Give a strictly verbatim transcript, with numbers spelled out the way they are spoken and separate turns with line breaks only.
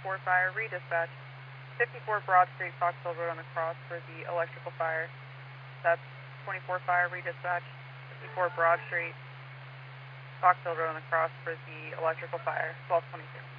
twenty-four fire, redispatch. fifty-four Broad Street, Foxville Road on the cross for the electrical fire. That's twenty-four fire, redispatch. fifty-four Broad Street, Foxville Road on the cross for the electrical fire, twelve twenty-two.